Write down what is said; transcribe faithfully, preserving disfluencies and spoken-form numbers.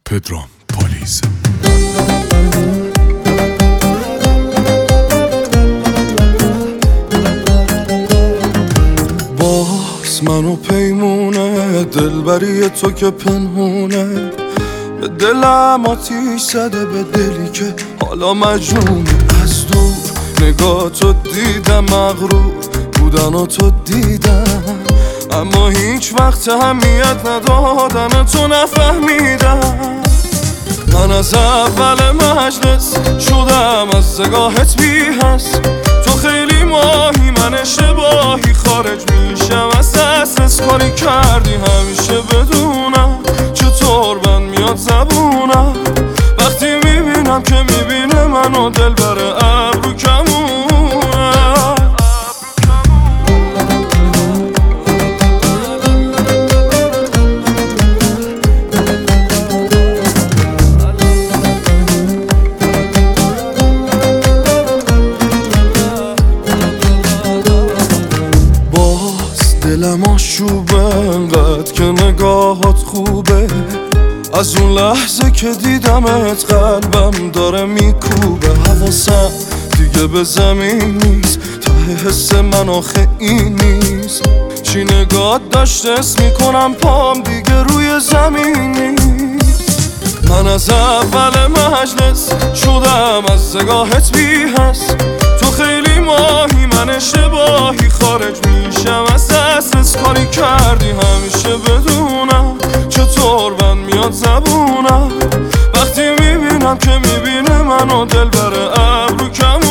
پدرام پالیز. باز منو پیمونه دلبری تو که پنهونه، به دلم آتیش زده، به دلی که حالا مجنونه. از دور نگاه تو دیدم، مغرور بودن و تو دیدم، اما هیچ وقت اهمیت ندادن تو نفهمیدم. من از اول مجلس شدم از نگاهت بی حس، تو خیلی ماهی من اشتباهی، خارج میشم از دسترس. کاری کردی همیشه بدونم چطور من میاد زبونم، وقتی میبینم که میبینه منو دل بره ابرو کمونه. دلم آشوبه انقدر که نگاهات خوبه، از اون لحظه که دیدمت قلبم داره میکوبه. حواسم دیگه به زمین نیست، ته حس من آخه این نیست. چی نگات داشته اسم میکنم پام دیگه روی زمین نیست. من از اول مجلس شدم از نگاهت بی حس، تو خیلی ماهی من اشتباهی، خارج میشم از دسترس. کاری کردی همیشه بدونم چطور من میاد زبونم، وقتی میبینم که میبینه منو دل بره ابرو کمونه.